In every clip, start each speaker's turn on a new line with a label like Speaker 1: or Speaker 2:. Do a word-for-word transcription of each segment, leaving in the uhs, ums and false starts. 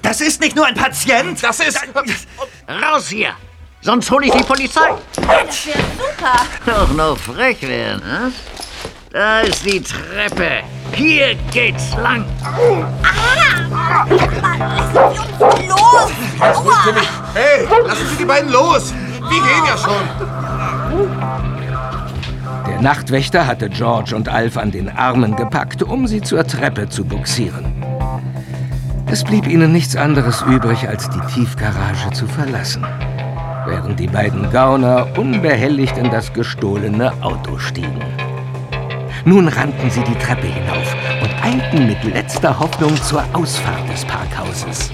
Speaker 1: Das ist nicht nur ein Patient.
Speaker 2: Das ist...
Speaker 3: Raus hier! Sonst hole ich die Polizei.
Speaker 4: Ja, das wäre super.
Speaker 3: Doch noch frech werden, hm? Da ist die Treppe. Hier geht's lang.
Speaker 4: Ah! Mann, lassen Sie uns los! Aua!
Speaker 2: Hey, lassen Sie die beiden los! Wir gehen ja schon!
Speaker 5: Der Nachtwächter hatte George und Alf an den Armen gepackt, um sie zur Treppe zu bugsieren. Es blieb ihnen nichts anderes übrig, als die Tiefgarage zu verlassen, während die beiden Gauner unbehelligt in das gestohlene Auto stiegen. Nun rannten sie die Treppe hinauf und eilten mit letzter Hoffnung zur Ausfahrt des Parkhauses.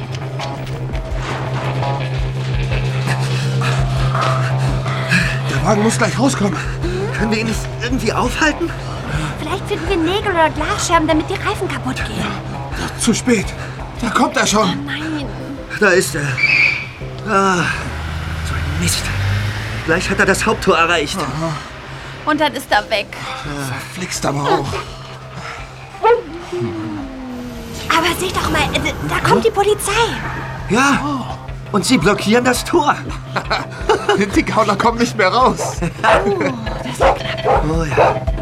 Speaker 2: Der Wagen muss gleich rauskommen.
Speaker 1: Können wir ihn nicht irgendwie aufhalten?
Speaker 4: Vielleicht finden wir Nägel oder Glasscherben, damit die Reifen kaputt gehen.
Speaker 2: Zu spät. Da kommt er schon.
Speaker 4: Nein.
Speaker 1: Da ist er. Ah, so ein Mist. Gleich hat er das Haupttor erreicht.
Speaker 4: Und dann ist er weg.
Speaker 2: Verflixt aber auch.
Speaker 4: Aber seht doch mal, äh, da kommt die Polizei.
Speaker 1: Ja, und sie blockieren das Tor.
Speaker 2: Die Gauner kommen nicht mehr raus.
Speaker 4: Oh, das wird knapp.
Speaker 1: Oh ja.